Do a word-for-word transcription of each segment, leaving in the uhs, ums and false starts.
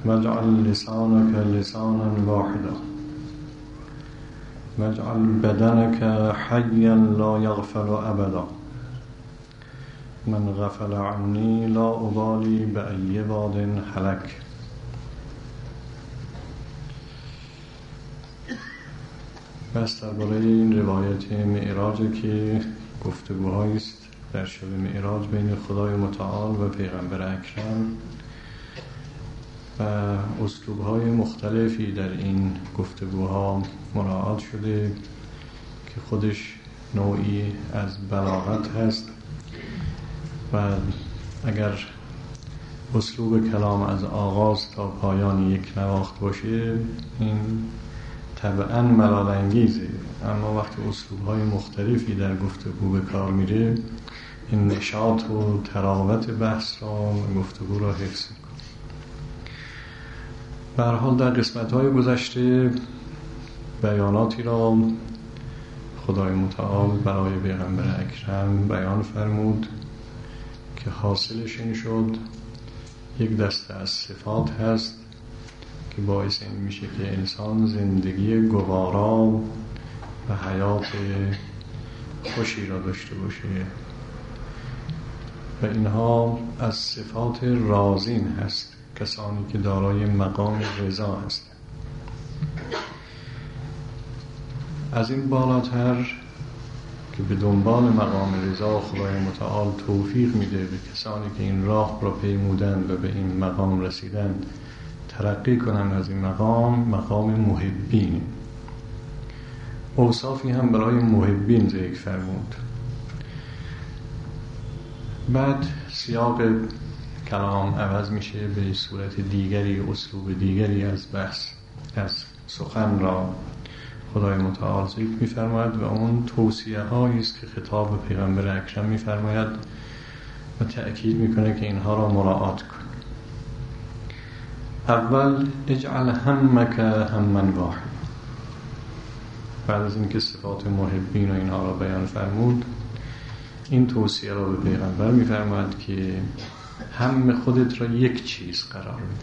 واجعل لسانك لسانا واحدا واجعل بدنك حيا لا يغفل أبدا من غفل عني لا أبالي بأي واد هلك. بس درباره این روایت معراج که گفتگوهایی است در شب معراج بین خدای متعال و پیغمبر اکرم و اسلوب‌های مختلفی در این گفتگوها مراعات شده که خودش نوعی از بلاغت هست و اگر اسلوب کلام از آغاز تا پایان یک نواخت باشه این طبعاً ملال انگیزه، اما وقتی اسلوب‌های مختلفی در گفتگو به کار میره این نشاط و تراوت بحث را و گفتگو را حفظ میکنه. به هر حال در قسمت‌های گذشته بیاناتی را خدای متعال برای پیغمبر اکرم بیان فرمود که حاصلش این شد یک دسته از صفات هست که باعث این میشه که انسان زندگی گوارا و حیات خوشی را داشته باشه و اینها از صفات رازین هست، کسانی که دارای مقام رضا هستند. از این بالاتر که به دنبال مقام رضا خدای متعال توفیق میده به کسانی که این راه را پیمودند و به این مقام رسیدند ترقی کنند از این مقام، مقام محبین. اوصافی هم برای محبین ذکر فرمود. بعد سیاق کلام عوض میشه به صورت دیگری، اسلوب دیگری از بحث از سخن را خدای متعال ذکر می‌فرماید و اون توصیه هایی است که خطاب به پیغمبر اکرم می‌فرماید و تأکید میکنه که اینها را مراعات کن. اول اجعل همک هما واحد. بعد از اینکه صفات محبین و اینها را بیان فرمود این توصیه را به پیغمبر می‌فرماید که هم خودت را یک چیز قرار بده.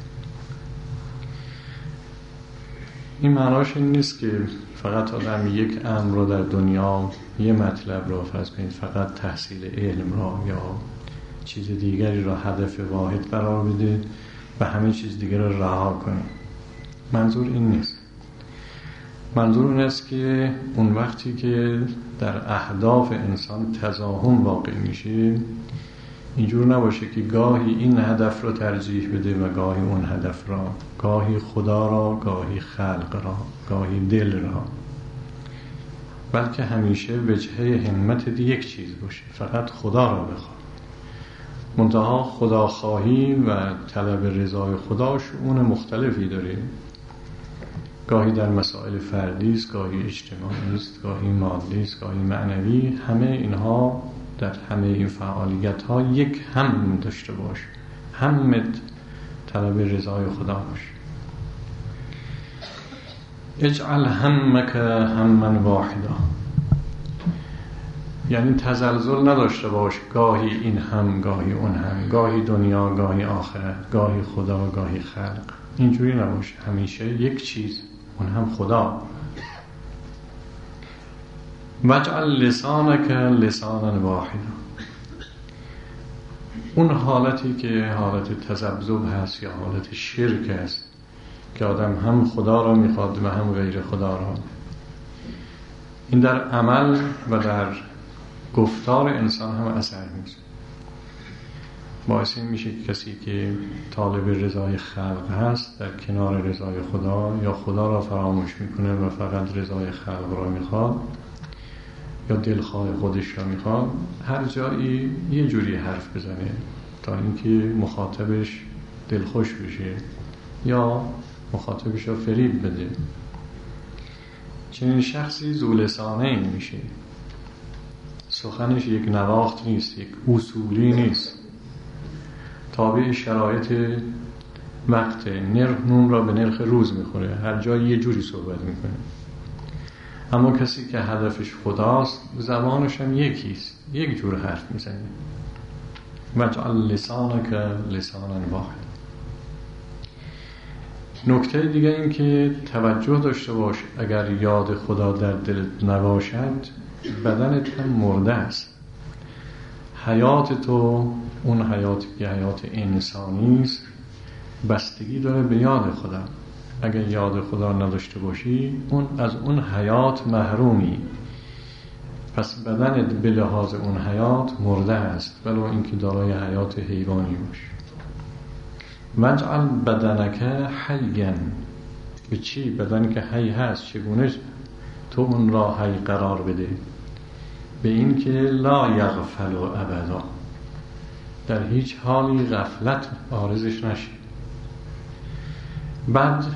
این معناش این نیست که فقط آدم یک امر را در دنیا، یه مطلب را فرض کنید فقط تحصیل علم را یا چیز دیگری را هدف واحد قرار بده و همه چیز دیگر را رها کنه. منظور این نیست. منظور این است که اون وقتی که در اهداف انسان تزاحم واقع میشه اینجور نباشه که گاهی این هدف را ترجیح بده و گاهی اون هدف را، گاهی خدا را، گاهی خلق را، گاهی دل را، بلکه همیشه وجهه همت یک چیز باشه، فقط خدا را بخواد. منتها خداخواهی و طلب رضای خدا شؤون مختلفی داره، گاهی در مسائل فردی است، گاهی اجتماعی است، گاهی مادی است، گاهی معنوی. همه اینها در همه این فعالیت ها یک هم داشته باش، همت طلب رضای خدا باش. اجعل همک هما واحدا، یعنی تزلزل نداشته باش، گاهی این هم گاهی اون هم، گاهی دنیا گاهی آخرت، گاهی خدا گاهی خلق. اینجوری نباشه، همیشه یک چیز، اون هم خدا. واجعل لسانک لسانا واحدا. اون حالتی که حالت تذبذب هست یا حالت شرک هست که آدم هم خدا را میخواد و هم غیر خدا را، این در عمل و در گفتار انسان هم اثر می‌گذاره. باعث این میشه که کسی که طالب رضای خلق هست در کنار رضای خدا یا خدا را فراموش میکنه و فقط رضای خلق را میخواد یا دلخواه خودش را میخواد، هر جایی یه جوری حرف بزنه تا اینکه مخاطبش دلخوش بشه یا مخاطبش را فریب بده. چنین شخصی ذو لسانه این میشه، سخنش یک نواخت نیست، یک اصولی نیست، تابع شرایط وقت. نرخ نون را به نرخ روز میخوره، هر جایی یه جوری صحبت میکنه. اما کسی که هدفش خداست زبانش هم یکیست، یک جور حرف میزنه. واجعل لسانک لسانا واحد. نکته دیگه این که توجه داشته باش، اگر یاد خدا در دل نباشد بدنت هم مرده است. حیات تو، اون حیاتی که حیات انسانی است، بستگی داره به یاد خدا. اگر یاد خدا نداشته باشی اون از اون حیات محرومی، پس بدنت به لحاظ اون حیات مرده است، ولو اینکه دارای حیات حیوانی باشه. وجعل بدنک حیا، به چی؟ بدن که حی هست چگونه تو اون را حی قرار بده؟ به این که لا یغفل ابدا، در هیچ حالی غفلت عارضش نشه. بعد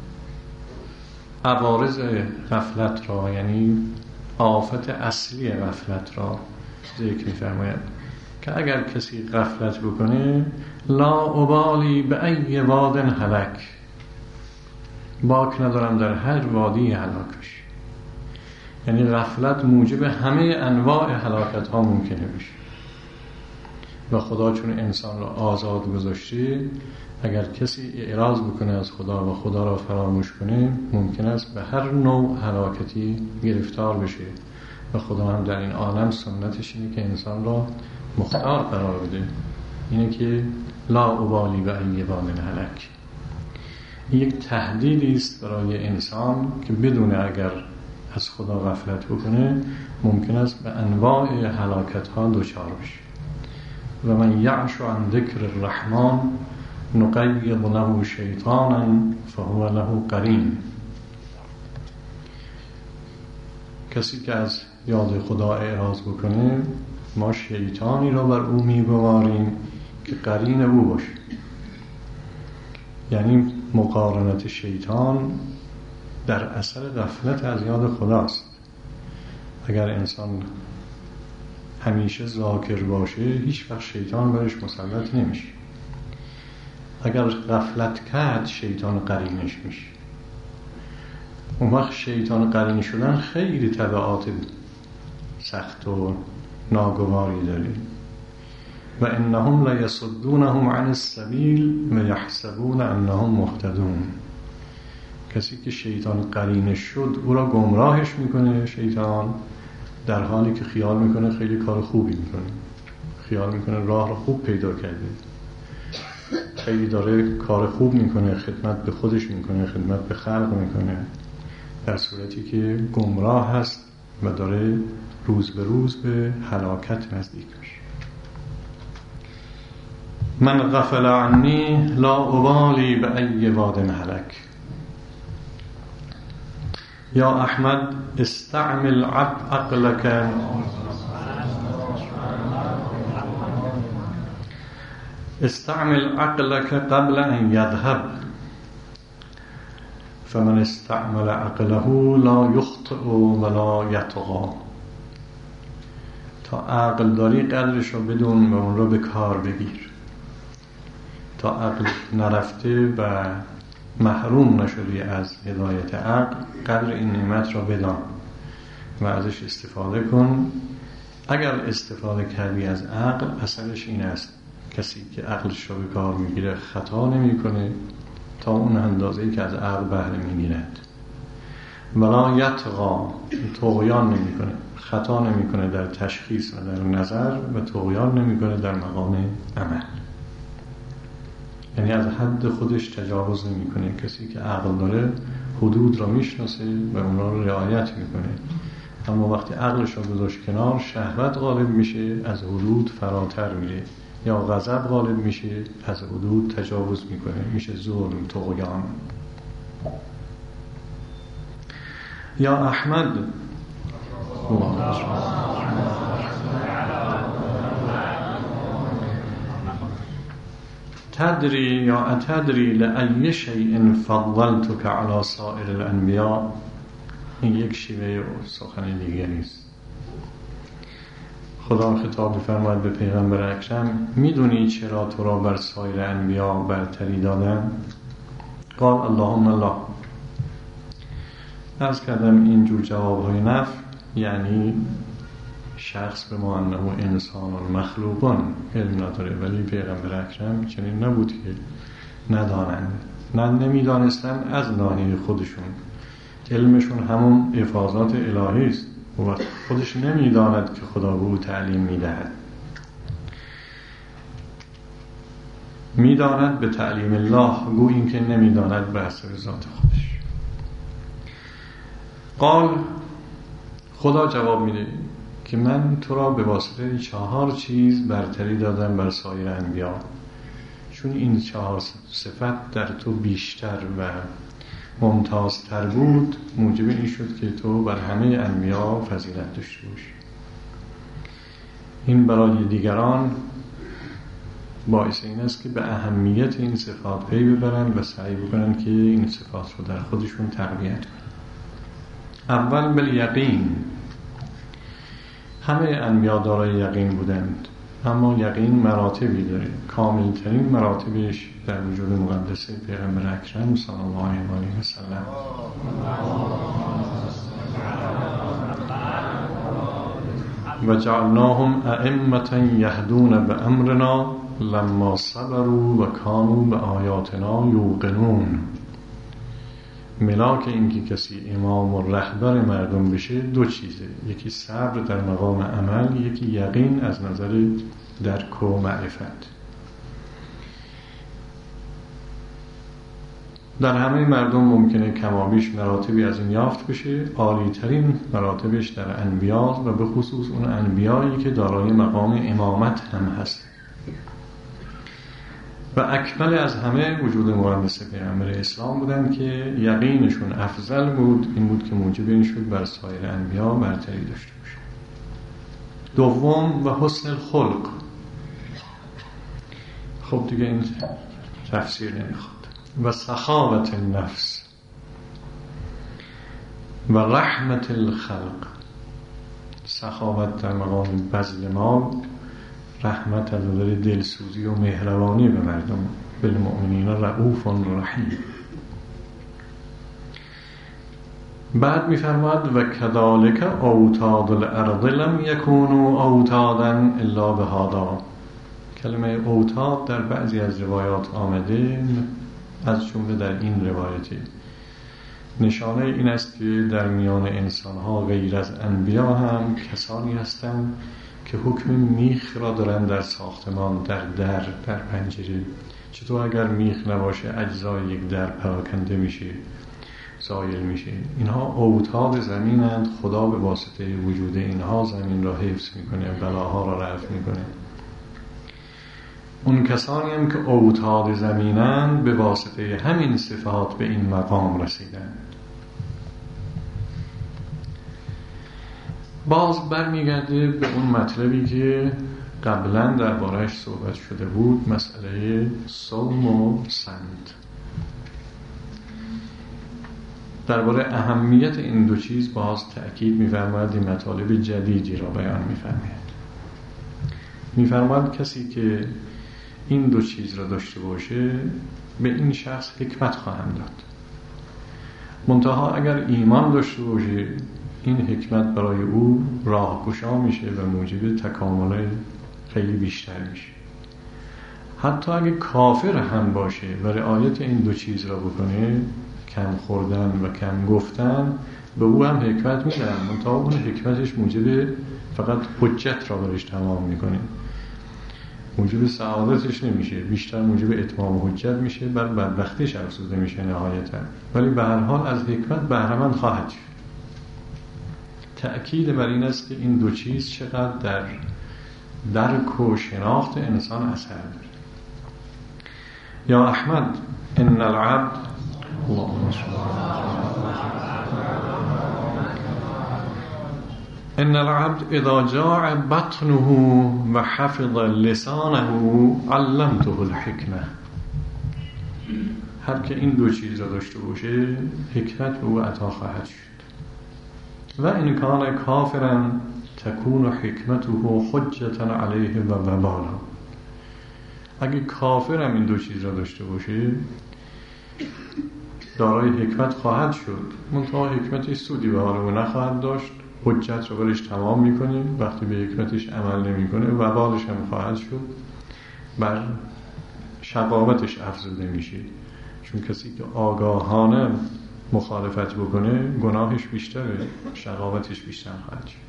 عوارض غفلت را، یعنی آفت اصلی غفلت را ذکر می‌فرماید که اگر کسی غفلت بکنه، لا ابالی به ای واد هلک، باک ندارم در هر وادی هلاکش. یعنی غفلت موجب همه انواع هلاکت ها ممکنه بشه و خدا چون انسان را آزاد گذاشته، اگر کسی اعراض بکنه از خدا و خدا را فراموش کنه، ممکن است به هر نوع هلاکتی گرفتار بشه و خدا هم در این عالم سنتش اینه که انسان را مختار قرار بده، اینه که لا ابالی و ای واد هلک. این یک تهدیدی است برای انسان که بدونه اگر از خدا غفلت بکنه ممکن است به انواع هلاکت ها دچار بشه. و من یعش عن ذکر الرحمن نقید له شیطانا فهو له قرین. کسی که از یاد خدا اعراض بکنه، ما شیطانی را بر او میگواریم که قرین او باشه. یعنی مقارنت شیطان در اثر غفلت از یاد خداست. اگر انسان همیشه ذاکر باشه، هیچ وقت شیطان برش مسلط نمیشه. اگر غفلت کرد، شیطان قرینش میشه. اون وقت شیطان قرین شدن خیلی تبعات سخت و ناگواری داره. و انهم لیصدونهم عن السبیل و یحسبون انهم مهتدون. کسی که شیطان قرینش شد او را گمراهش میکنه شیطان، در حالی که خیال میکنه خیلی کار خوبی میکنه، خیال میکنه راه را خوب پیدا کرده، خیلی داره کار خوب میکنه، خدمت به خودش میکنه، خدمت به خلق میکنه، در صورتی که گمراه هست و داره روز به روز به هلاکت نزدیک میشه. من غفل عنی لا ابالی به ای واد هلک. یا احمد استعمل عقلك استعمل عقلك قبل ان يذهب فمن استعمل عقله لا يخطئ ولا يطغى. تا عقل داری قدرش رو بدون و اون رو به کار بگیر. تا عقل نرفته و محروم نشدی از هدایت عقل، قدر این نعمت را بدان و ازش استفاده کن. اگر استفاده کردی از عقل، اثرش این است کسی که عقلش را به کار میگیره خطا نمی کنه تا اون اندازه‌ای که از عقل بهره میگیرد. ولا یطغی، طغیان نمی کنه، خطا نمی کنه در تشخیص و در نظر و طغیان نمی کنه در مقام عمل. یعنی از حد خودش تجاوز نمی کنه. کسی که عقل داره حدود را میشناسه و اون را رعایت میکنه، اما وقتی عقلش را گذاشت کنار، شهوت غالب میشه، از حدود فراتر میره، یا غضب غالب میشه، از حدود تجاوز میکنه، میشه ظلم، طغیان. یا احمد تدری یا اتدری لأی شیء فضلتک علی سائر الانبیاء. این یک شیوه سخن دیگری است. خدا خطاب فرماید به پیغمبر اکرم، میدونی چرا تو را بر سایر انبیا برتری دادم؟ قال اللهم الله. عرض کردم اینجور جوابهای نفی یعنی شخص به ما انه انسان و مخلوقان علم نداره، ولی پیغمبر اکرم چنین نبود که ندانند. نه نمیدانستن از ناحیه خودشون، علمشون همون افاضات الهی است و خودش نمیداند که خدا به او تعلیم میدهد، میداند به تعلیم الله، گو این که نمیداند به اثر ذات خودش. قال، خدا جواب میده که من تو را به واسطه چهار چیز برتری دادم بر سایر انبیا، چون این چهار صفت در تو بیشتر و ممتازتر بود، موجب این شد که تو بر همه انبیا فضیلت داشته باشی. این برای دیگران باعث این است که به اهمیت این صفات پی ببرن و سعی بکنن که این صفات رو در خودشون تقویت کنن. اول بالیقین، همه انبیا دارای یقین بودند، اما یقین مراتبی داره. کاملترین مراتبش در وجود مقدس پیغمبر اکرم صلی الله علیه و سلم. و جعلناهم ائمة یهدون بامرنا لما صبروا و کانوا بآیاتنا یوقنون. ملاک این که کسی امام و رهبر مردم بشه دو چیزه، یکی صبر در مقام عمل، یکی یقین از نظر درک و معرفت. در همه مردم ممکنه کمابیش مراتبی از این یافت بشه، عالی ترین مراتبش در انبیا و به خصوص اون انبیایی که دارای مقام امامت هم هست. و اکمل از همه وجود مقدس پیغمبر اسلام بودن که یقینشون افضل بود، این بود که موجب این شد بر سایر انبیا برتری داشته باشه. دوم و حسن الخلق. خب دیگه این تفسیر نمیخواد. و سخاوت النفس و رحمت الخلق. سخاوت در مقام بذل مال، رحمت از نظر دلسوزی و مهربانی به مردم. بالمؤمنین رؤوف رحیم. بعد می‌فرماد و کذالک اوتاد الارض لم یکونوا اوتادا الا بهذا. کلمه اوتاد در بعضی از روایات آمده، از جمله در این روایتی. نشانه این است که در میان انسان‌ها غیر از انبیا هم کسانی هستند که حکم میخ را دارن در ساختمان، در در، در پنجره. چطور اگر میخ نباشه اجزای یک در پراکنده میشه، زایل میشه. اینها اوتاد زمینند، خدا به واسطه وجود اینها زمین را حفظ میکنه، بلاها را رفع میکنه. اون کسانی هم که اوتاد زمینند به واسطه همین صفات به این مقام رسیدن. باز برمیگرده به اون مطلبی که قبلا درباره‌اش صحبت شده بود، مسئله صوم و سند. درباره اهمیت این دو چیز باز تأکید می‌فرماید، این مطالب جدیدی را بیان می‌فرماید. می‌فرماید کسی که این دو چیز را داشته باشه به این شخص حکمت خواهم داد. منتها اگر ایمان داشته باشه این حکمت برای او راهگشا میشه و موجب تکامل خیلی بیشتر میشه. حتی اگه کافر هم باشه و رعایت این دو چیز را بکنه، کم خوردن و کم گفتن، به او هم حکمت میدن، منتها اون حکمتش موجب فقط حجت را برش تمام میکنه، موجب سعادتش نمیشه، بیشتر موجب اتمام حجت میشه، بر بدبختیش افزوده میشه نهایتا. ولی به هر حال از حکمت بهره‌مند خواهد شد. تأکید بر این است که این دو چیز چقدر در درک و شناخت انسان اثر داره. یا احمد ان العبد اللهم ان العبد اذا جاع بطنه و حفظ لسانه علمته الحکمه. هر که این دو چیز را داشته باشه حکمت به او عطا خواهد شد. و این کان کافرا تکون حکمته حجتا علیه و وبالا. اگه کافر هم این دو چیز را داشته باشه دارای حکمت خواهد شد، منتها حکمتش سودی به حال او نخواهد داشت، حجت را برش تمام میکنه، وقتی به حکمتش عمل نمیکنه وبالش هم خواهد شد، بر شقاوتش افزوده میشه، چون کسی که آگاهانه مخالفت بکنه گناهش بیشتره، شقاوتش بیشتر خواهد شد.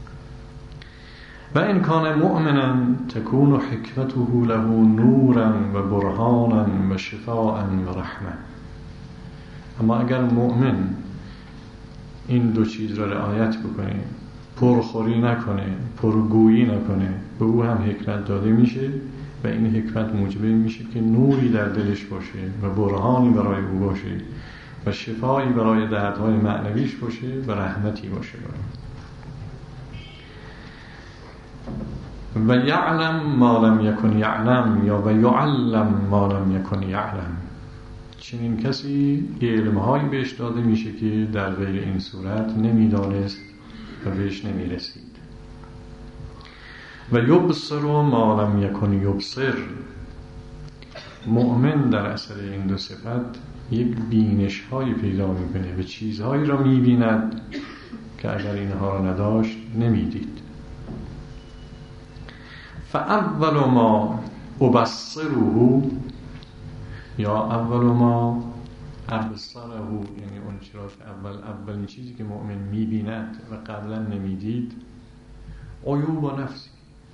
و ان کان مؤمنا تکون حکمته له نورا و برهانا و شفاء و رحمه. اما اگر مؤمن این دو چیز را رعایت بکنه، پرخوری نکنه، پرگویی نکنه، به او هم حکمت داده میشه و این حکمت موجب میشه که نوری در دلش باشه و برهانی برای او باشه و شفایی برای دردهای معنویش باشه و رحمتی باشه. و یعلم ما لم یکن یعلم یا و یعلم ما لم یکن یعلم. چنین کسی علمهایی بهش داده میشه که در غیر این صورت نمیدانست و بهش نمیرسید. و یبصر ما لم یکن یبصر. مؤمن در اثر این دو صفت یک بینش هایی پیدا میکنه و چیزهایی را میبیند که اگر اینها را نداشت نمیدید. فاول ما ابصره یا اول ما ابصره، یعنی اون چرا که اول اولین چیزی که مؤمن میبیند و قبلا نمیدید عیوب و نفسی.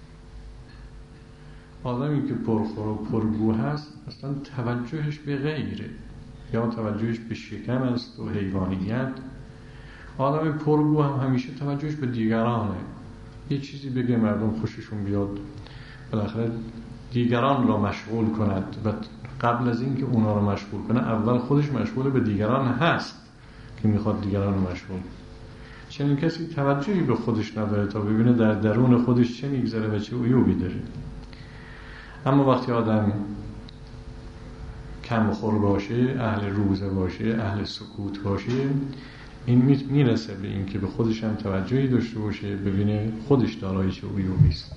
آدمی که پرخور و پرگو هست اصلا توجهش به غیره یا توجهش به شکم است و حیوانیت. آدم پرگو هم همیشه توجهش به دیگرانه، یه چیزی بگه مردم خوششون بیاد، بالاخره دیگران را مشغول کند و قبل از این که اونا را مشغول کنه اول خودش مشغول به دیگران هست که میخواد دیگران را مشغول. چنین کسی توجهی به خودش نداره تا ببینه در درون خودش چه میگذره و چه عیوبی داره. اما وقتی آدم کم خور باشه، اهل روزه باشه، اهل سکوت باشه، این میرسه به این که به خودش هم توجهی داشته باشه، ببینه خودش دارای چه عیوبی است.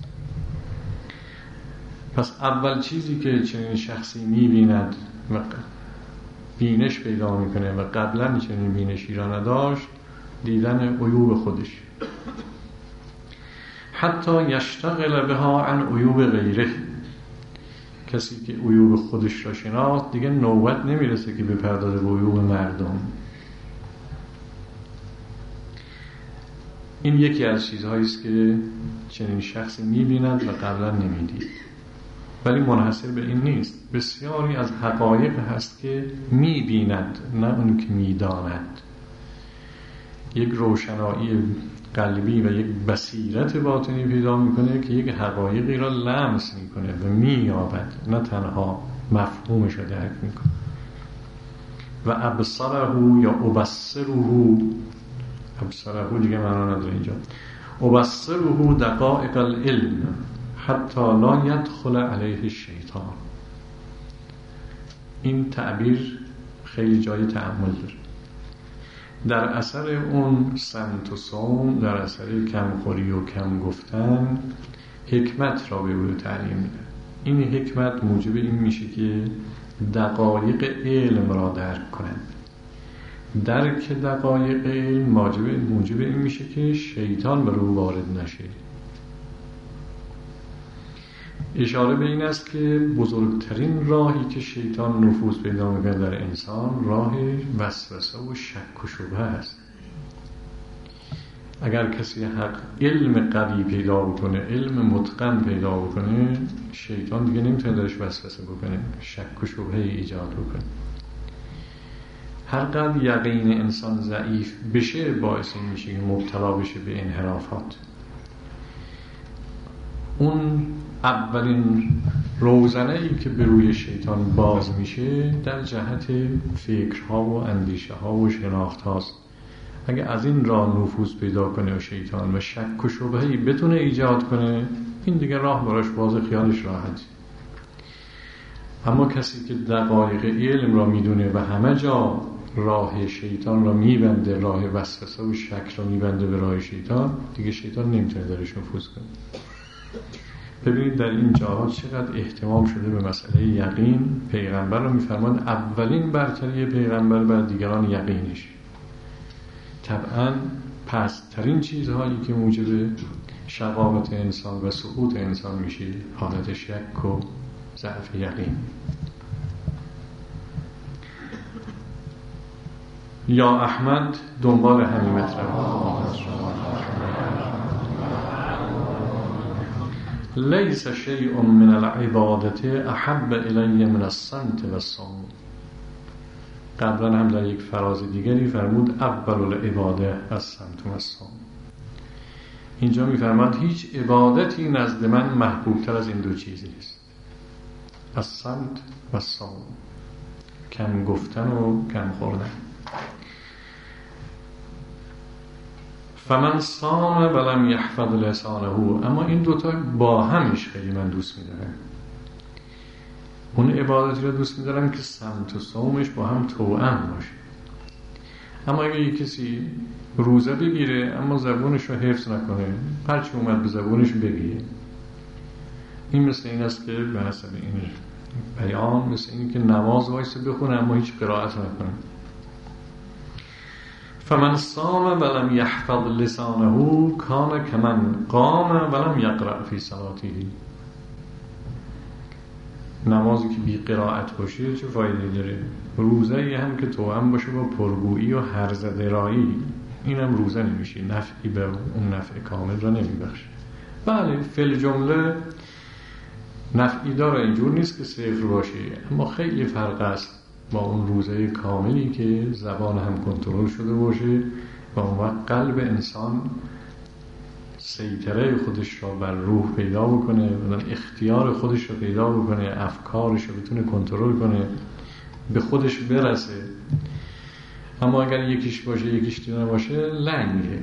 پس اول چیزی که چنین شخصی میبیند و بینش پیدا میکنه و قبلا چنین بینشی را نداشت، دیدن عیوب خودش. حتی یشتغل بها عن عیوب غیره. کسی که عیوب خودش را شناخت دیگه نوبت نمیرسه که بپردازه به عیوب مردم. این یکی از چیزهایی است که چنین شخصی میبیند و قبلا نمیدید. ولی منحصر به این نیست، بسیاری از حقایق هست که میبیند نه اون که میداند. یک روشنایی قلبی و یک بصیرت باطنی پیدا میکنه که یک حقایقی را لمس میکنه و مییابد، نه تنها مفهومش را درک میکنه. و ابصره یا ابصره، ابصره دیگه معنا نداره اینجا. ابصره دقائق العلم حتی لا يدخل علیه الشیطان. این تعبیر خیلی جای تأمل داره. در اثر اون سمت و صوم، در اثر کمخوری و کم گفتن، حکمت را به او تعلیم میده. این حکمت موجب این میشه که دقایق علم را درک کنند. درک دقایق علم موجب این میشه که شیطان بر او وارد نشه. اشاره به این است که بزرگترین راهی که شیطان نفوذ پیدا میکنه در انسان راه وسوسه و شک و شبهه است. اگر کسی حق علم قوی پیدا بکنه، علم متقن پیدا بکنه، شیطان دیگه نمیتونه درش وسوسه بکنه، شک و شبهه ایجاد بکنه. هر قدر یقین انسان ضعیف بشه باعث این میشه که مبتلا بشه به انحرافات. اون اولین روزنه ای که به روی شیطان باز میشه در جهت فکرها و اندیشه ها و شناخت هاست. اگه از این راه نفوذ پیدا کنه و شیطان و شک و شبهه‌ای بتونه ایجاد کنه، این دیگه راه براش باز، خیالش راحت. اما کسی که دقایق علم را میدونه و همه جا راه شیطان را میبنده، راه وسوسه و شک را میبنده به راه شیطان، دیگه شیطان نمیتونه درش نفوذ کنه. ببینید در این جاها چقدر اهتمام شده به مسئله یقین. پیغمبر رو میفرماند اولین برتری پیغمبر بر دیگران یقینش. طبعا پست‌ترین چیزهایی که موجب شقاوت انسان و سقوط انسان میشه حالت شک و ضعف یقین. یا احمد دنبال همین مطلب. لیس شیء من العبادت احب الی من الصمت و الصوم. قبلا هم در یک فراز دیگری فرمود اول العباده الصمت و الصوم. اینجا میفرماد هیچ عبادتی نزد من محبوب تر از این دو چیزی است، الصمت و الصوم، کم گفتن و کم خوردن. فمن صام ولم یحفظ لسانه، اما این دوتا با همش خیلی من دوست می‌دارم. اون عبادتی رو دوست می‌دارم که صمت و صومش با هم توأم باشه. اما اگه یک کسی روزه بگیره اما زبونش رو حفظ نکنه، هرچی اومد به زبونش بگیره، این مثل این است که به حسب این بیان مثل این که نماز وایسه بخونه اما هیچ قرائت نکنه. فمن صام ولم یحفظ لسانه کان کمن قام ولم یقرأ فی صلاته. نمازی که بی قرائت باشه چه فایده داره؟ روزه هم که توأم باشه با پرگویی و هرزده‌رایی، اینم روزه نمیشه، نفعی به اون نفع کامل را نمیبخشه. بله فل جمله نفعی داره، اینجور نیست که صفر باشه، اما خیلی فرق است با اون روزه کاملی که زبان هم کنترل شده باشه و اون وقت قلب انسان سیطره خودش را بر روح پیدا بکنه، اختیار خودش را پیدا بکنه، افکارش رو بتونه کنترل کنه، به خودش برسه. اما اگر یکیش باشه یکیش نباشه لنگه.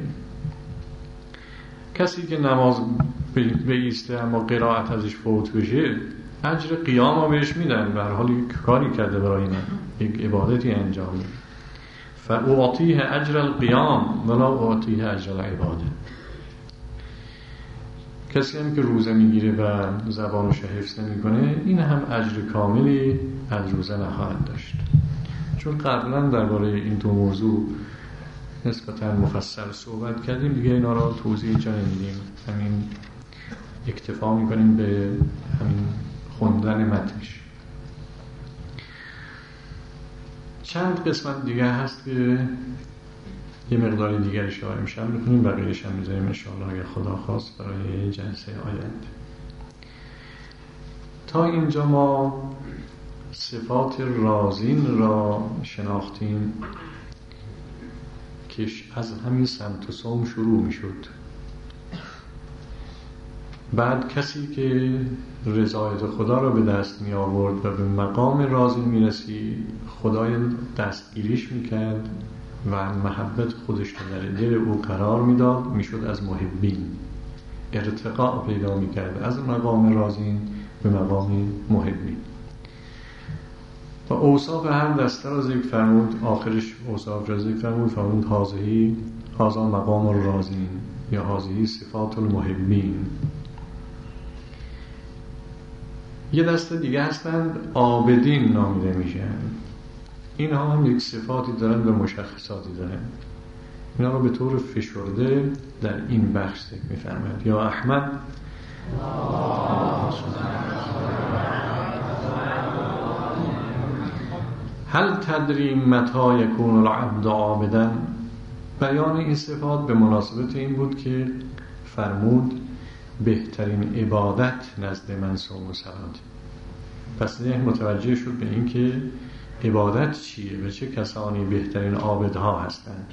کسی که نماز بایسته اما قرائت ازش فوت بشه اجر قیام رو بهش میدن، به هر حال یک کاری کرده برای من، یک عبادتی انجام میده. فاعطیه اجر القیام ولا اعطیه اجر العباده. کسی هم که روزه میگیره و زبانش رو حفظ نمیکنه این هم اجر کاملی از روزه نخواهد داشت. چون قبلا درباره این دو موضوع نسبتا مفصل صحبت کردیم، دیگه اینا رو توضیح جا نمیدیم، همین اکتفا میکنیم به همین خوندن متنش. چند قسمت دیگه هست که یه مقدار دیگرش رو امشب بکنیم، بقیه‌اش هم میذاریم انشاءالله اگر خدا خواست برای جلسه آینده. تا اینجا ما صفات رازین را شناختیم که از همین صمت و صوم شروع میشد. بعد کسی که رضایت خدا را به دست می آورد و به مقام رازین می رسید، خدای دستگیریش می کرد و محبت خودش را در دل او قرار می داد، می شد از محبین، ارتقاء پیدا می کرد از مقام رازین به مقام محبین. و اوصاف هر دسته را ذکر فرمود، آخرش اوصاف را ذکر فرمود، فرمود هازهی هازا مقام الرازین یا هازهی صفات المحبین. یه دسته دیگه هستند عابدین نامیده میشن، اینها هم یک صفاتی دارن و مشخصاتی دارن. اینا رو به طور فشرده در این بخش ذکر میفرماید. یا احمد هل تدری متى یکون العبد عابدا. بیان این صفات به مناسبت این بود که فرمود بهترین عبادت نزد من صوم و صلات. پس ذهن متوجه شد به این که عبادت چیه و چه کسانی بهترین عابدها هستند.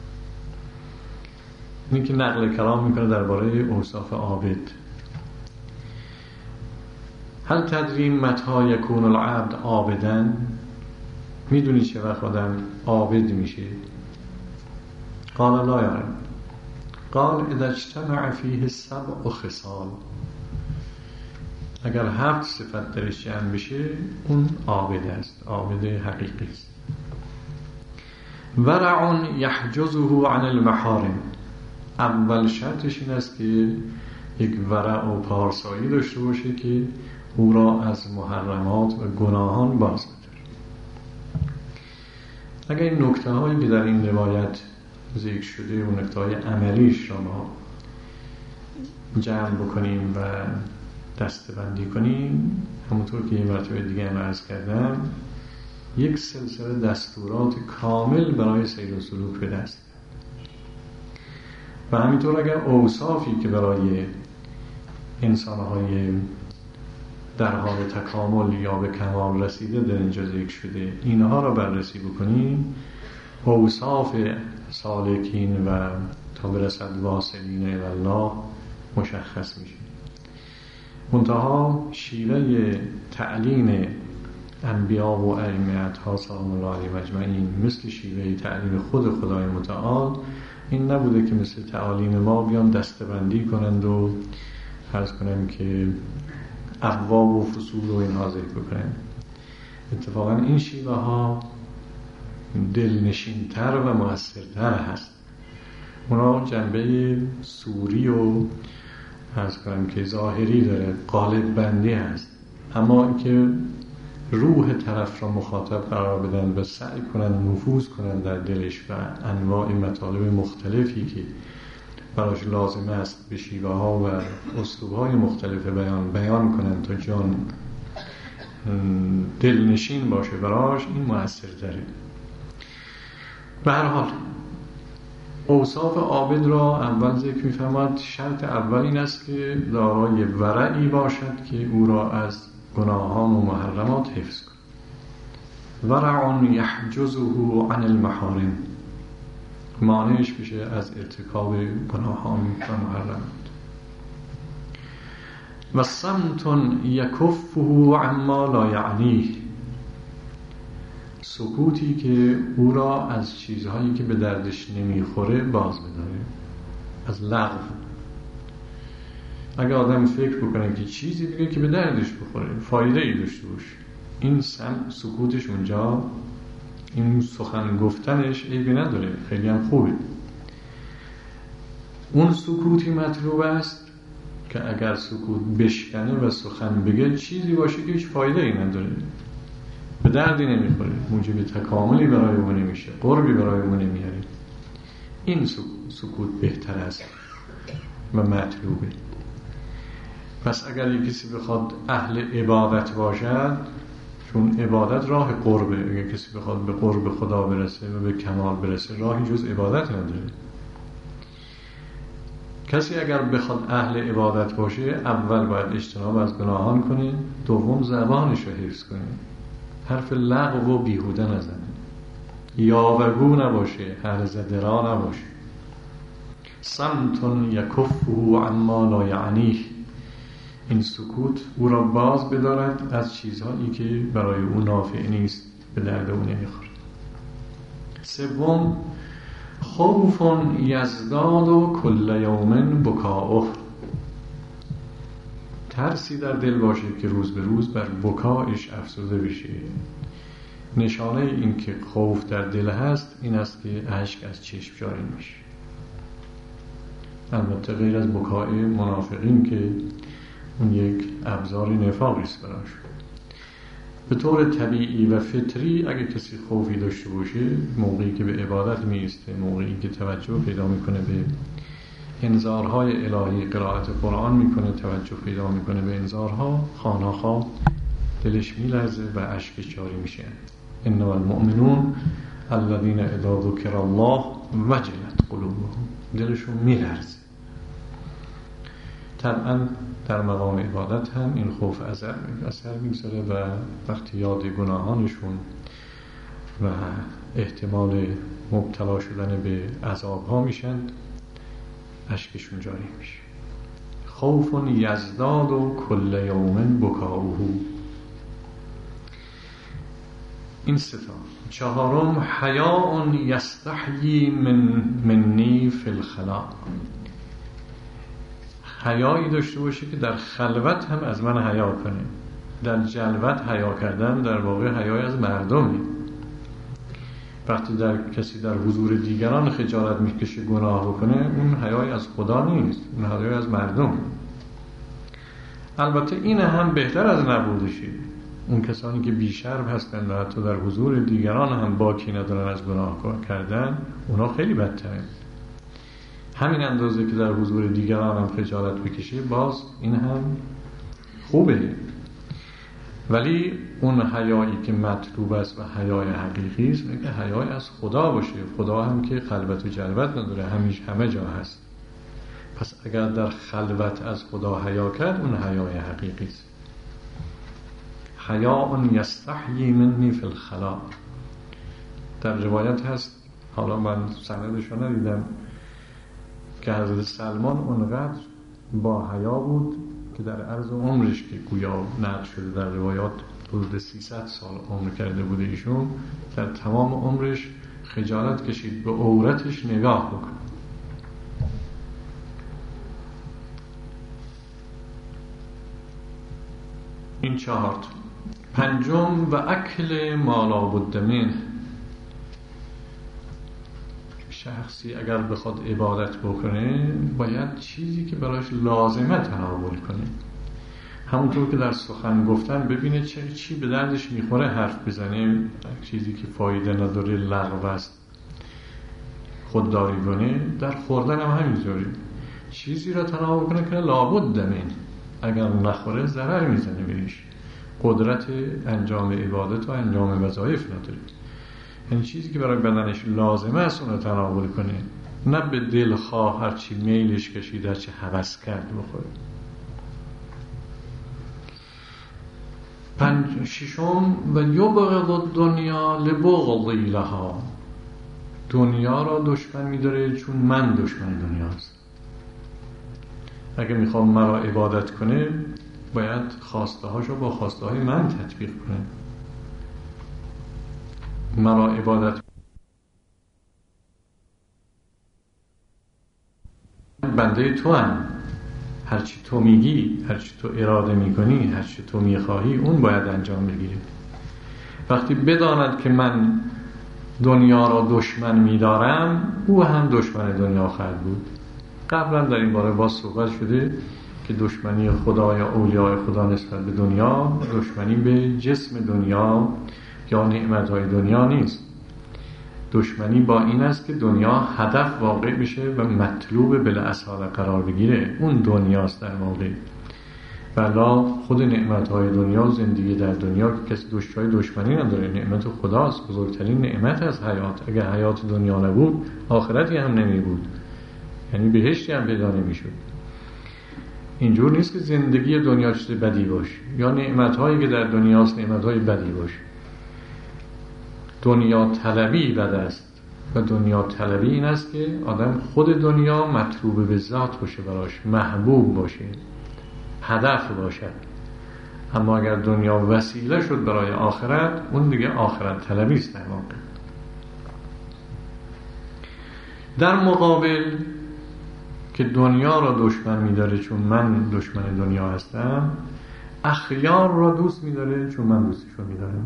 این که نقل کلام میکنه درباره اوصاف عابد. هل تدری متى یکون العبد عابدا. میدونی چه وقت آدم عابد میشه؟ قال لا یعلم. قال اذا اجتمع فیه سبع خصال. اگر هفت صفت درش جمع بشه اون عابد است، عابد حقیقی است. ورع یحجزه عن المحارم. اول شرطش این است که یک ورع و پارسایی داشته باشه که او را از محرمات و گناهان باز بداره. اگر این نکته هایی که در این روایت ذکر شده و نکته های عملیش را ما جمع بکنیم و دسته بندی کنیم، همونطور که یه مرتبه دیگه هم عرض کردم، یک سلسله دستورات کامل برای سیر و سلوک به دست. و همینطور اگر اوصافی که برای انسانهای در حال تکامل یا به کمال رسیده در اینجا ذکر شده، اینها را بررسی بکنیم، اوصاف سالکین و تا برسد واصلین الله مشخص میشه. منتها شیوه تعلیم انبیا و ائمه ها سلام الله علیهم اجمعین مثل شیوه تعلیم خود خدای متعال این نبوده که مثل تعالیم ما بیان دستبندی کنند و عرض کنند که ابواب و فصول و اینها ذکر بکنند. اتفاقا این شیوه ها دلنشینتر و مؤثرتر هست. اونا جنبه سوری و عرض کنم که ظاهری داره، قالب بندی هست، اما اینکه روح طرف را مخاطب قرار بدن و سعی کنن نفوذ کنن در دلش و انواع مطالب مختلفی که براش لازم است به شیوه ها و اسلوب های مختلف بیان بیان کنن تا جان دلنشین باشه براش، این مؤثر تره. به هر حال اوصاف عابد را اول ذکر می‌فرماد. شرط اول این است که دارای ورعی باشد که او را از گناهان و محرمات حفظ کند. ورع یحجزه عن المحارم، مانعش بشه از ارتکاب گناهان و محرمات. و صمت یکفه عما لا یعنیه، سکوتی که او را از چیزهایی که به دردش نمیخوره باز بداره، از لغو. اگه آدم فکر بکنه که چیزی دیگه که به دردش بخوره فایده ای داشته باشه، این سم سکوتش اونجا، این سخن گفتنش عیبی نداره، خیلی هم خوبه. اون سکوتی مطلوب است که اگر سکوت بشکنه و سخن بگه چیزی باشه که هیچ فایده ای نداره، به دردی نمیخوره، موجب تکاملی برای ما نمیشه، قربی برای ما نمیاره، این سکوت بهتر است و مطلوبه. پس اگر یک کسی بخواد اهل عبادت باشد، چون عبادت راه قربه، اگر کسی بخواد به قرب خدا برسه و به کمال برسه راهی جز عبادت نداره. کسی اگر بخواد اهل عبادت باشه اول باید اجتناب از گناهان کنه، دوم زبانش رو حفظ کنه، حرف لغو و بیهوده نزنه، یاوه‌گو نباشه، هرزه درا نباشه. صمت یکفه عما لا یعنیه، این سکوت او را باز بدارد از چیزهایی که برای او نافع نیست، به درد او نمیخوره. سوم، خوف یزداد کل یوم بکاؤه، ترسی در دل باشه که روز به روز بر بکایش افزوده بشه. نشانه این که خوف در دل هست این است که اشک از چشم جاری میشه. البته غیر از بکای منافقین که اون یک ابزار نفاقی است براش. به طور طبیعی و فطری اگه کسی خوفی داشته باشه، موقعی که به عبادت میسته، موقعی که توجه پیدا میکنه به انذارهای الهی، قرائت قرآن میکنه، توجه پیدا میکنه به انذارها، خواه‌ناخواه دلش میلرزه و اشک جاری میشه. انما المؤمنون الذين اذا ذکر الله وجلت قلوبهم، دلشون میلرزه. طبعا در مقام عبادت هم این خوف اثر اثر میگذاره و وقتی یاد گناهانشون و احتمال مبتلا شدن به عذاب ها میشن، اشکشون جاری میشه. خوف یزداد و کل یوم بکاؤه، این ستا. چهارم، حیاء یستحیی من منی فی الخلاء، حیایی داشته باشه که در خلوت هم از من حیا کنه. در جلوت حیا کردن در واقع حیای از مردمی. وقتی در کسی در حضور دیگران خجالت میکشه گناه بکنه، اون حیای از خدا نیست، اون حیای از مردم. البته این هم بهتر از نبودشه. اون کسانی که بیشرم هستن و حتی در حضور دیگران هم باکی ندارن از گناه کردن، اونا خیلی بدتره. همین اندازه که در حضور دیگران هم خجالت بکشه، باز این هم خوبه. ولی اون حیایی که مطلوب است و حیای حقیقی است میگه حیای از خدا باشه. خدا هم که خلوت و جلوت نداره، همیشه همه جا هست. پس اگر در خلوت از خدا حیا کرد اون حیای حقیقی است. حیاء یستحیی منی فی الخلا. در روایت هست، حالا من سندش رو ندیدم، که حضرت سلمان اونقدر با حیا بود که در عرض عمرش که گویا نقل شده در روایات حدود سیصد سال عمر کرده بوده ایشون، در تمام عمرش خجالت کشید به عورتش نگاه بکن. این چهار. پنجم و اکل ما لا بد منه. شخصی اگر بخواد عبادت بکنه باید چیزی که براش لازمه تناول کنه. همونطور که در سخن گفتن ببینه چه چی به دردش میخوره حرف بزنه، چیزی که فایده نداره لغو است خودداری کنه. در خوردن هم همینطوری، چیزی را تناول کنه که لابد من، اگر نخوره ضرر میزنه بهش، قدرت انجام عبادت و انجام وظایف نداره. یعنی چیزی که برای بدنش لازمه است اون رو تناول کنه، نه به دل خواه هرچی میلش کشید هرچی هوس کرد بخوره. پنج ششم و یبغض دنیا لبغضی لها. دنیا را دشمن می‌داره چون من دشمن دنیاست. اگه میخوام مرا عبادت کنه باید خواسته هاشو با خواسته های من تطبیق کنه. مرا عبادت بنده تو هم، هرچی تو میگی، هرچی تو اراده میکنی، هرچی تو میخواهی اون باید انجام بگیره. وقتی بداند که من دنیا را دشمن میدارم او هم دشمن دنیا خواهد بود. قبلا در این باره باز صحبت شده که دشمنی خدا یا اولیاء خدا نسبت به دنیا دشمنی به جسم دنیا یا نعمتهای دنیا نیست. دشمنی با این است که دنیا هدف واقع بشه و مطلوب بالاصاله قرار بگیره، اون دنیاست در واقع. ولی خود نعمتهای دنیا، زندگی در دنیا که کسی دشمنی دشمنی نداره، نعمت خداست، بزرگترین نعمت از حیات. اگر حیات دنیا نبود آخرتی هم نمی بود، یعنی بهشتی هم پیدا نمی شد. اینجور نیست که زندگی دنیا چیز بدی باشه یا نعمتهایی که در دنیاست نعمتهای بدی باشه. دنیا طلبی بد است و دنیا طلبی این است که آدم خود دنیا مطلوب به ذات باشه، براش محبوب باشه، هدف باشد. اما اگر دنیا وسیله شد برای آخرت اون دیگه آخرت طلبی است در واقع. در مقابل که دنیا را دشمن می‌داره چون من دشمن دنیا هستم، اخیار را دوست می‌داره چون من دوستشون می‌دارم.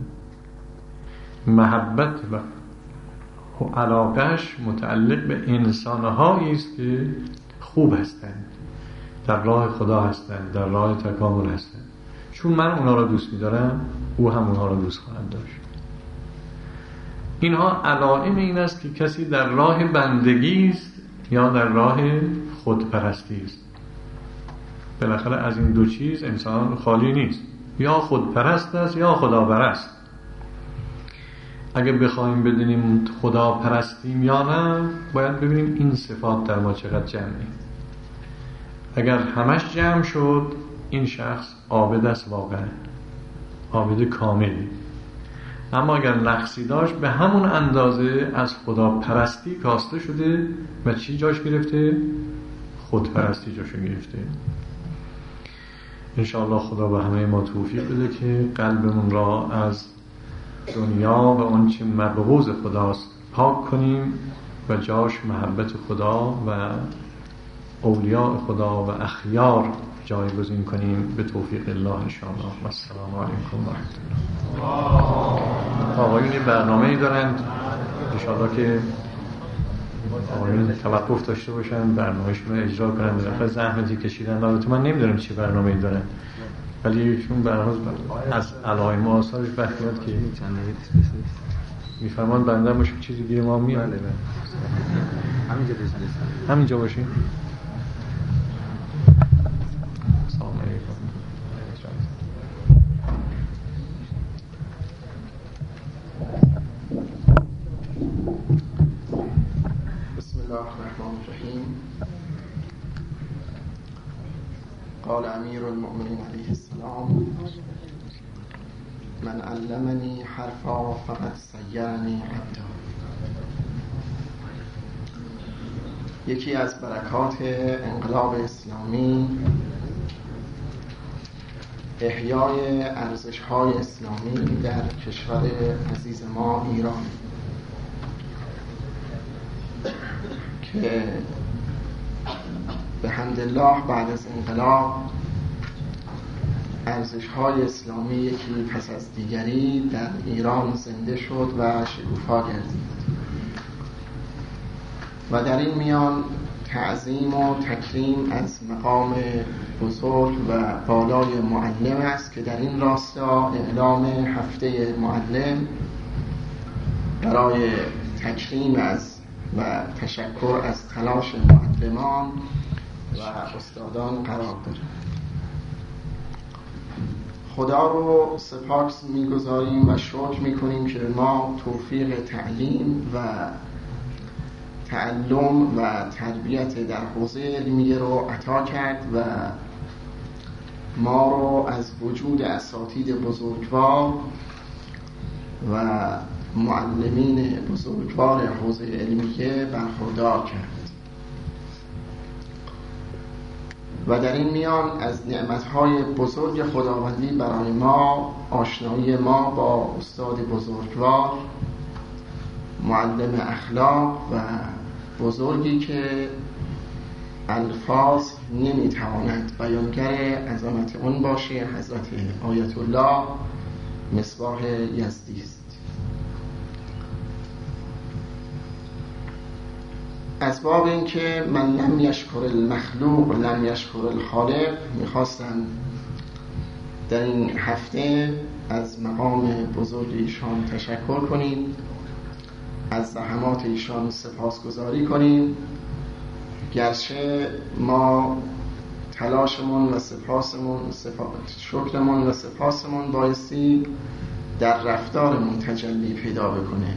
محبت و علاقهش متعلق به انسان‌هایی است که خوب هستند، در راه خدا هستند، در راه تکامل هستند. چون من اونها را دوست می‌دارم او هم اونها را دوست خواهد داشت. اینها علائم این است که کسی در راه بندگی است یا در راه خودپرستی است. بالاخره از این دو چیز انسان خالی نیست، یا خودپرست است یا خداپرست. اگه بخوایم بدونیم خدا پرستیم یا نه باید ببینیم این صفات در ما چقدر جمعه. اگر همش جمع شد این شخص عابد است، واقعا عابد کاملی. اما اگر نقصی داشت به همون اندازه از خدا پرستی کاسته شده و چی جاش گرفته؟ خودپرستی جاشو گرفته. انشاءالله خدا به همه ما توفیق بده که قلبمون را از دنیا و اون چه مبغوض خداست پاک کنیم و جاش محبت خدا و اولیاء خدا و اخیار جایگزین کنیم به توفیق الله انشاءالله. و السلام علیکم و رحمت الله. آقایون یه برنامه‌ای دارند انشاءالله که آقایون توقف داشته باشن برنامه‌شون رو اجرا کنن. بالاخره زحمتی کشیدن. البته من نمیدونم چه برنامه‌ای دارن ولی چون برنامه از علائم و آثارش بحثیات که میفرمان بنده باشه چیزی گیر ما میاد. بله بله همینجا باشیم همینجا باشیم. السلام علیکم. الله الرحمن الرحیم. قال امیر المؤمنین علیه السلام: من علمنی حرفا فقد سیرنی عبدا. یکی از برکات انقلاب اسلامی احیای ارزش‌های اسلامی در کشور عزیز ما ایران که به حمدالله بعد از انقلاب ارزش‌های اسلامی یکی پس از دیگری در ایران زنده شد و شکوفا گردید و در این میان تعظیم و تکریم از مقام بزرگ و بالای معلم است که در این راستا اعلام هفته معلم برای تکریم از و تشکر از تلاش معلمان و استادان قرار دارد. خدا رو سپاس می‌گزاریم و شکر می‌کنیم که ما توفیق تعلیم و تعلم و تربیت در حوزه علمیه رو عطا کرد و ما رو از وجود اساتید بزرگوار و معلمین بزرگوار حوزه علمیه برخوردار کرد و در این میان از نعمتهای بزرگ خداوندی برای ما آشنایی ما با استاد بزرگوار، معلم اخلاق و بزرگی که الفاظ نمیتواند بیانگر عظمت اون باشه، حضرت آیت الله مصباح یزدی است. اسباب این که من لم یشکر المخلوق لم یشکر الخالق، میخواستم در این هفته از مقام بزرگ ایشان تشکر کنیم، از زحمات ایشان سپاسگزاری کنیم، گرچه ما تلاشمون و سپاسمون سپاس شکرمون و سپاسمون بایستی در رفتارمون تجلی پیدا بکنه.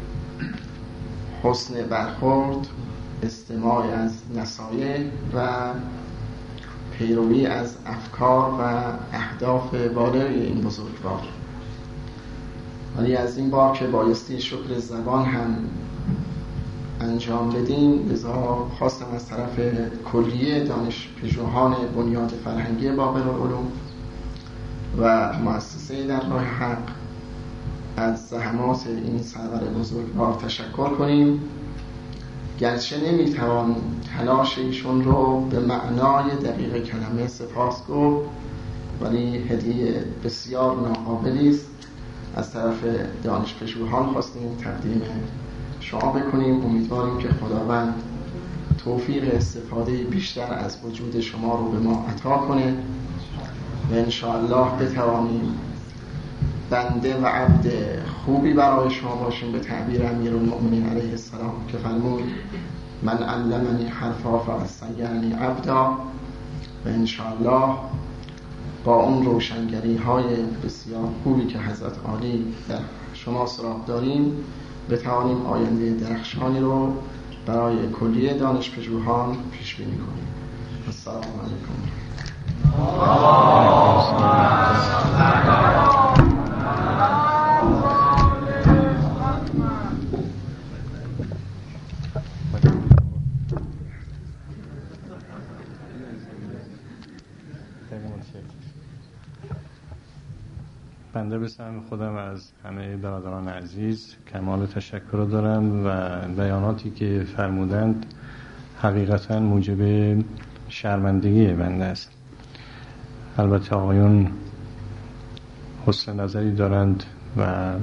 حسن برخورد، استماع از نصایح و پیروی از افکار و اهداف بالای این بزرگوار. ولی از این بار که بایستی شکر زبان هم انجام بدیم، لذا خواستم از طرف کلیه دانشپژوهان بنیاد فرهنگی بابرالعلوم و مؤسسه در راه حق از زحمات این سرور بزرگوار تشکر کنیم، گرچه نمیتوان تلاش ایشون رو به معنای دقیق کلمه سپاس گفت، ولی هدیه بسیار ناقابلی است از طرف دانشپژوهان خواستیم تقدیم شما بکنیم. امیدواریم که خداوند توفیق استفاده بیشتر از وجود شما رو به ما عطا کنه و انشاءالله بتوانیم بنده و عبد خوبی برای شما باشیم، به تعبیر امیرالمؤمنین علیه السلام که فرمود من علمنی حرفا فقد سیرنی عبدا، و انشاءالله با اون روشنگری های بسیار خوبی که حضرت عالی در شما سراغ داریم بتوانیم آینده درخشانی رو برای کلیه دانشپژوهان پیش بینی کنیم. السلام علیکم. بنده به سهم خودم از همه برادران عزیز کمال تشکر دارم و بیاناتی که فرمودند حقیقتا موجب شرمندگی بنده است. البته آقایون حسن نظری دارند و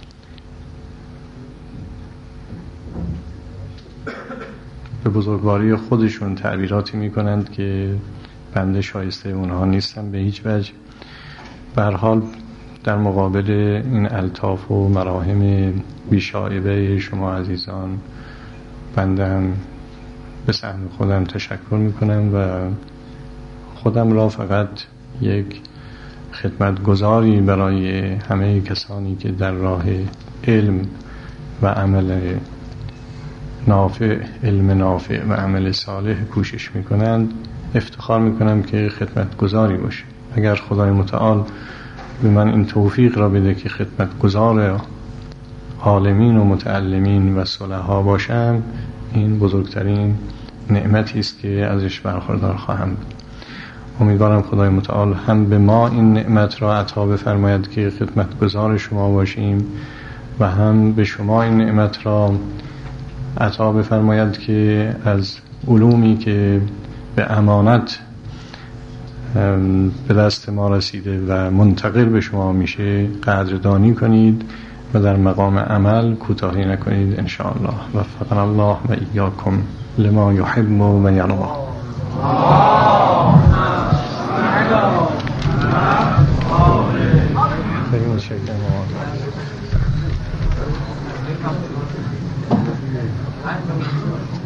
به بزرگواری خودشون تعبیراتی میکنند که بنده شایسته اونها نیستم به هیچ وجه. به هر حال در مقابل این الطاف و مراهم بیشایبه شما عزیزان بنده هم به سهم خودم تشکر میکنم و خودم را فقط یک خدمتگزاری برای همه کسانی که در راه علم و عمل نافع، علم نافع و عمل صالح کوشش میکنند، افتخار میکنم که خدمتگزاری باشه. اگر خدای متعال به من این توفیق را بده که خدمتگزار عالمین و متعلمین و صلحا باشم، این بزرگترین نعمتی است که ازش برخوردار خواهم بود. امیدوارم خدای متعال هم به ما این نعمت را عطا بفرماید که خدمتگزار شما باشیم و هم به شما این نعمت را عطا بفرماید که از علومی که به امانت به دست ما رسیده و منتقل به شما میشه قدردانی کنید و در مقام عمل کوتاهی نکنید ان شاء الله. وفقنا الله و ایاکم لما یحب و یرضی. خیلی متشکرم.